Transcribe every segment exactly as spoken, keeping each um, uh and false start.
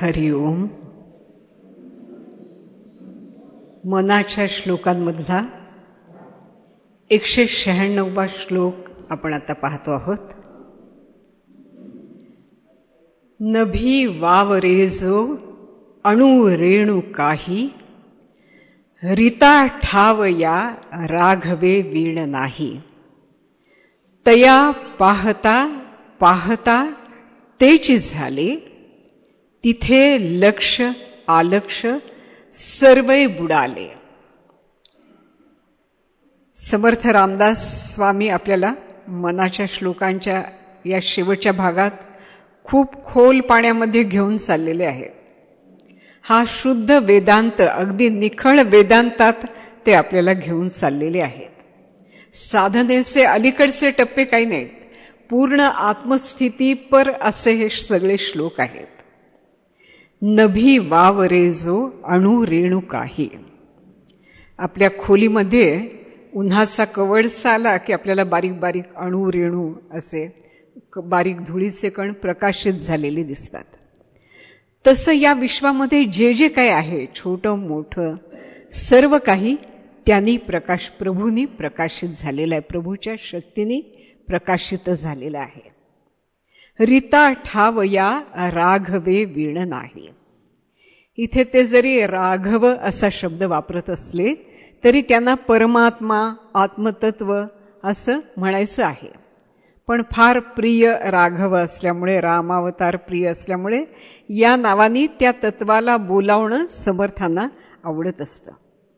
हरि ओम. मनाच्या श्लोकांमधला एकशे शहाण्णववा श्लोक आपण आता पाहतो आहोत. नभी वावरे जो अणु रेणू काही, रीता ठावया राघवे वीण नाही. तया पाहता पाहता तेची झाले, तिथे लक्ष आलक्ष सर्वै बुडाले. समर्थ रामदास स्वामी आपल्याला मनाच्या श्लोकांच्या या शेवटच्या भागात खूप खोल पाण्यामध्ये घेऊन चाललेले आहेत. हा शुद्ध वेदांत, अगदी निखळ वेदांतात ते आपल्याला घेऊन चाललेले आहेत. साधनेचे अलीकडचे टप्पे काही नाहीत, पूर्ण आत्मस्थितीपर असे हे सगळे श्लोक आहेत. नभी वावरे जो अणु रेणू काही. आपल्या खोलीमध्ये उन्हाचा कवडसा आला की आपल्याला बारीक बारीक अणु रेणू असे बारीक धुळीचे कण प्रकाशित झालेले दिसतात. तसं या विश्वामध्ये जे जे काही आहे, छोटं मोठं सर्व काही त्यांनी प्रकाश प्रभूंनी प्रकाशित झालेलं आहे, प्रभूच्या शक्तीने प्रकाशित झालेलं आहे. रीता ठावया राघवे वीण नाही. इथे ते जरी राघव असा शब्द वापरत असले तरी त्यांना परमात्मा आत्मतत्व असं म्हणायचं आहे. पण फार प्रिय राघव असल्यामुळे, रामावतार प्रिय असल्यामुळे या नावानी त्या तत्वाला बोलावणं समर्थांना आवडत असतं.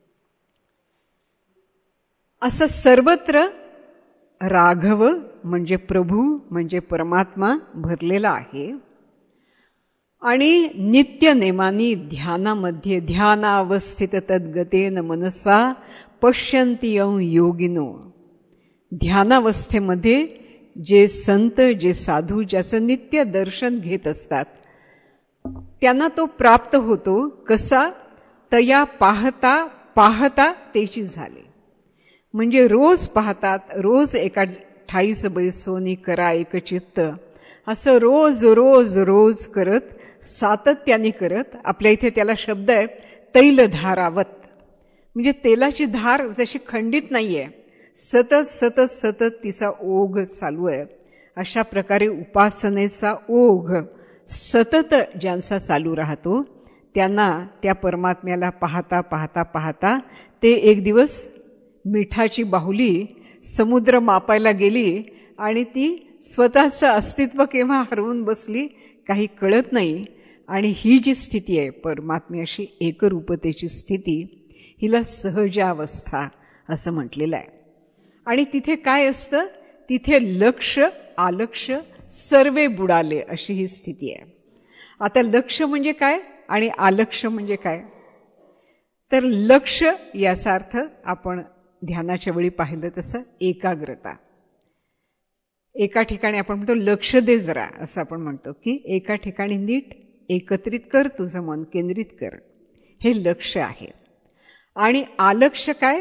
असं सर्वत्र राघव म्हणजे प्रभू म्हणजे परमात्मा भरलेला आहे. आणि नित्य नेमानी ध्यानामध्ये ध्यानावस्थित तद्गतेन मनसा पश्यन्ति यं योगिनो. ध्यानावस्थेमध्ये जे संत जे साधू ज्याचं नित्य दर्शन घेत असतात त्यांना तो प्राप्त होतो. कसा? तया पाहता पाहता तेची झाले. म्हणजे रोज पाहतात, रोज एका ठाईस बैसोनी करा एक चित्त, असं रोज रोज रोज करत सातत्याने करत. आपल्या इथे त्याला शब्द आहे तैलधारावत, म्हणजे तेलाची धार जशी खंडित नाहीये, सतत सतत सतत तिचा ओघ चालू आहे. अशा प्रकारे उपासनेचा ओघ सतत ज्यांचा चालू राहतो त्यांना त्या परमात्म्याला पाहता पाहता पाहता ते एक दिवस मिठाची बाहुली समुद्र मापायला गेली आणि ती स्वतःचं अस्तित्व केव्हा हरवून बसली काही कळत नाही. आणि ही जी स्थिती आहे परमात्म्याशी एकरूपतेची स्थिती, हिला सहजावस्था असं म्हटलेलं आहे. आणि तिथे काय असतं? तिथे लक्ष आलक्ष सर्वे बुडाले अशी ही स्थिती आहे. आता लक्ष म्हणजे काय आणि आलक्ष म्हणजे काय? तर लक्ष याचा अर्थ आपण ध्यानाच्या वेळी पाहिलं तसं एकाग्रता. एका ठिकाणी आपण म्हणतो लक्ष दे जरा, असं आपण म्हणतो की एका ठिकाणी नीट एकत्रित कर, तुझं मन केंद्रित कर, हे लक्ष आहे. आणि आलक्ष काय?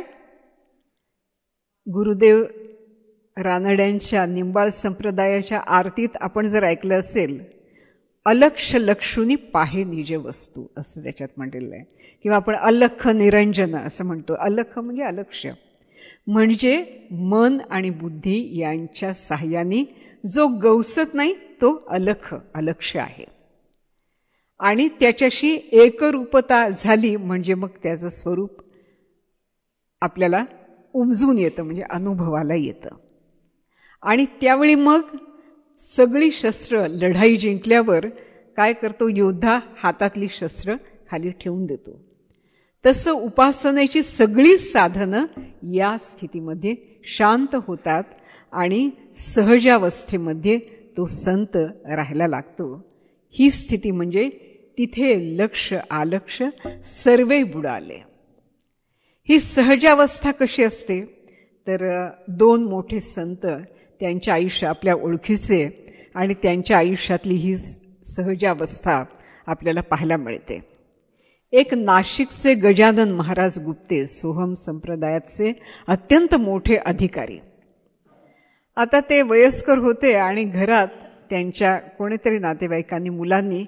गुरुदेव रानड्यांच्या निंबाळ संप्रदायाच्या आरतीत आपण जर ऐकलं असेल, अलक्ष लक्षुनी पाहे निज वस्तू असं त्याच्यात म्हटलेलं आहे. किंवा आपण अलख निरंजन असं म्हणतो. अलख म्हणजे अलक्ष, म्हणजे मन आणि बुद्धी यांच्या साह्याने जो गवसत नाही तो अलख अलक्ष आहे. आणि त्याच्याशी एकरूपता झाली म्हणजे मग त्याचं स्वरूप आपल्याला उमजून येतं, म्हणजे अनुभवाला येतं. आणि त्यावेळी मग सगळी शस्त्र लढाई जिंकल्यावर काय करतो? योद्धा हातातली शस्त्र खाली ठेवून देतो. तसं उपासनेची सगळी साधनं या स्थितीमध्ये शांत होतात आणि सहजावस्थेमध्ये तो संत राहायला लागतो. ही स्थिती म्हणजे तिथे लक्ष आलक्ष सर्वे बुडाले. ही सहजावस्था कशी असते? तर दोन मोठे संत त्यांच्या आयुष्य आपल्या ओळखीचे आणि त्यांच्या आयुष्यातली ही सहजावस्था आपल्याला पाहायला मिळते. एक नाशिकचे गजानन महाराज गुप्ते, सोहम संप्रदायाचे अत्यंत मोठे अधिकारी. आता ते वयस्कर होते आणि घरात त्यांच्या कोणीतरी नातेवाईकांनी मुलांनी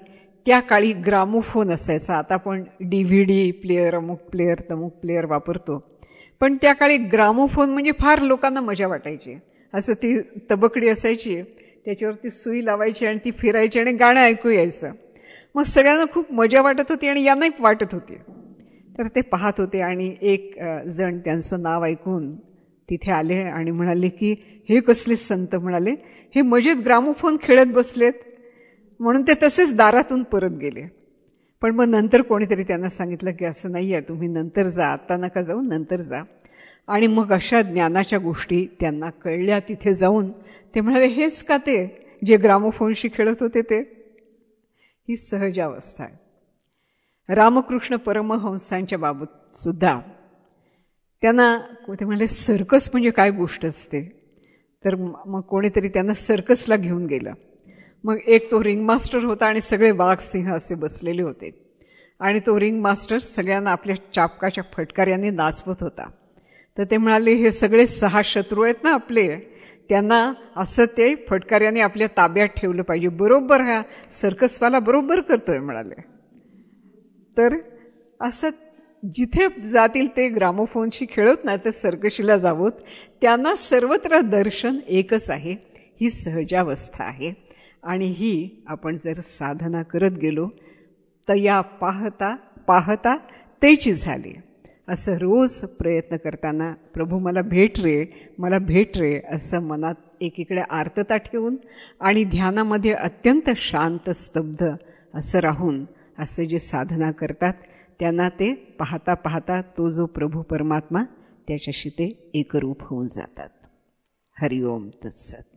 त्या काळी ग्रामोफोन असायचा. आता आपण डीव्हीडी प्लेअर, अमुक प्लेअर, तमुक प्लेअर वापरतो, पण त्या काळी ग्रामोफोन म्हणजे फार लोकांना मजा वाटायची. असं ती तबकडी असायची, त्याच्यावरती सुई लावायची आणि ती फिरायची आणि गाणं ऐकू यायचं. मग सगळ्यांना खूप मजा वाटत होती आणि यांनाही वाटत होती. तर ते पाहत होते आणि एक जण त्यांचं नाव ऐकून तिथे आले आणि म्हणाले की हे कसले संत, म्हणाले हे मजेत ग्रामोफोन खेळत बसलेत. म्हणून ते तसेच दारातून परत गेले. पण मग नंतर कोणीतरी त्यांना सांगितलं की असं नाही आहे, तुम्ही नंतर जा, आत्ता नका जाऊ, नंतर जा. आणि मग अशा ज्ञानाच्या गोष्टी त्यांना कळल्या तिथे जाऊन. ते म्हणाले हेच का ते जे ग्रामोफोनशी खेळत होते ते. ही सहजावस्था आहे. रामकृष्ण परमहंसांच्या बाबत सुद्धा त्यांना ते म्हणाले सर्कस म्हणजे काय गोष्ट असते. तर मग कोणीतरी त्यांना सर्कसला घेऊन गेलं. मग एक तो रिंग मास्टर होता आणि सगळे वाघ सिंह असे बसलेले होते आणि तो रिंग मास्टर सगळ्यांना आपल्या चापकाच्या फटकाऱ्यांनी नाचवत होता. तर ते म्हणाले हे सगळे सहा शत्रू आहेत ना आपले, त्यांना असं ते फटकाऱ्याने आपल्या ताब्यात ठेवलं पाहिजे. बरोबर हा सर्कसवाला बरोबर करतोय म्हणाले. तर असं जिथे जातील ते ग्रामोफोनशी खेळत नाही तर सर्कशीला जावोत, त्यांना सर्वत्र दर्शन एकच आहे. ही सहजावस्था आहे आणि ही आपण जर साधना करत गेलो तया पाहता पाहता तेची झाली. असं रोज प्रयत्न करताना प्रभू मला भेट रे, मला भेट रे असं मनात एकीकडे आर्तता ठेवून आणि ध्यानामध्ये अत्यंत शांत स्तब्ध असं राहून असे जे साधना करतात त्यांना ते पाहता पाहता तो जो प्रभू परमात्मा त्याच्याशी ते एकरूप होऊन जातात. हरिओम तत्सत.